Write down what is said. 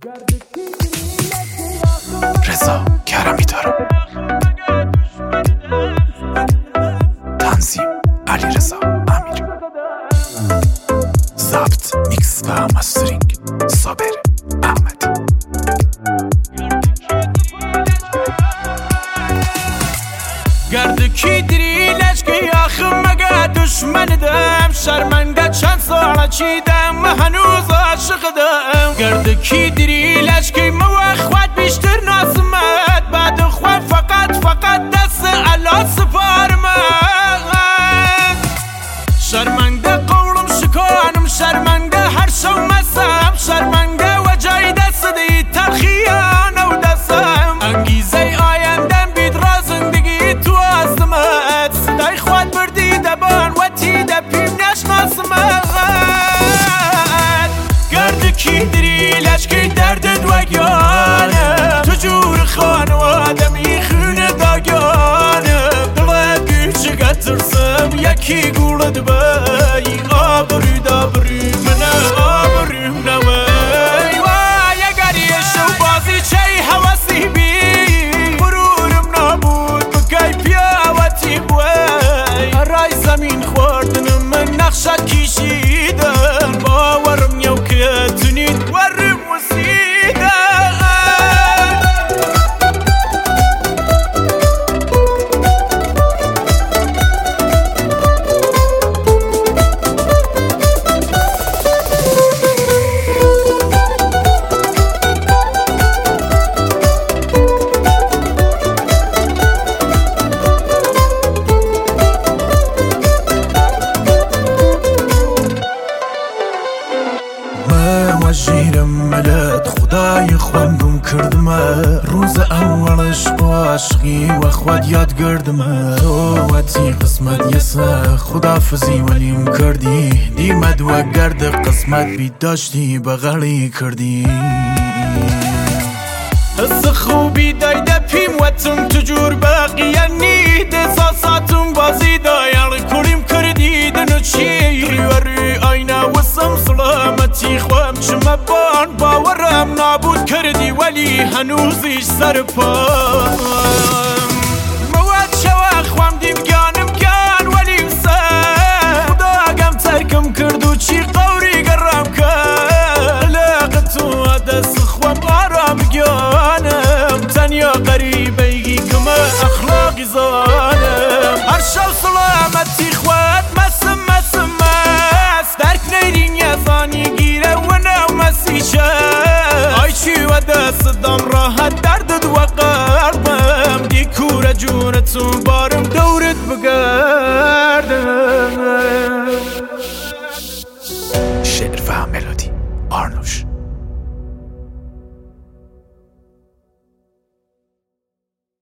رضا کرمی دارم. تنظیم علیرضا امیر. ضبط میکس و مسترینگ صابر احمد. گرد کی دری لشکی آخم مگه دشمندم، شرمنده چند ساله چیدم هنوز عاشقدم. گرد کی دری لشکی مو خواد بیشتر ناسمت، بعد خواه فقط دست علا سپارمت. شرمنده قولم شکانم، شرمنده هر شو مسم، شرمنده و جای دست دی تلخیانه و دستم. انگیزه آیندم بید را زندگی تو آزمت، صدای خواد بردی دبان و تیده پیم نشناسمت. گرد کی دری لشکی دردت وگانه، تو جور خانواده میخونه داگانه. دلت گیچه ترسم یکی گولد بی آبروی دابروی منه آبرویم نوی. وای اگر یه شو بازی چی حواسی بی غرورم نابود بگی پیاوتی بوی. رای زمین خوردنم من نقشت کشیدم، باورم یو که تونید ورم وسیدم. وجیرم ملت خدای خوندم کردمه، روز اولش با عشقی و خود یاد گردمه. تو وقتی قسمت یسه خدافزی ولیم کردی، دیمد و گرد قسمت بی داشتی بغلی کردی. حس خوبی دایده پیم وطن تجور باقیانی، دساساتم بازی دایال کلیم کردیدن و چی. ریوری آینه وسم سلامتی خوام چمه بان، باورم نابود کردی ولی هنوزیش سر پام. مواد شوا خوام دیم گانم گان ولیم سر، خدا گم ترکم کردو چی قوری گرم کرد. لاغتو دست خوام آرام گانم، تنیا قریبی کما اخلاقی زانم. هر شو سلامتی خواد مسم درک نیرین یزانی گیره و نو مسیشه. آی چی و دست دم راحت درد دو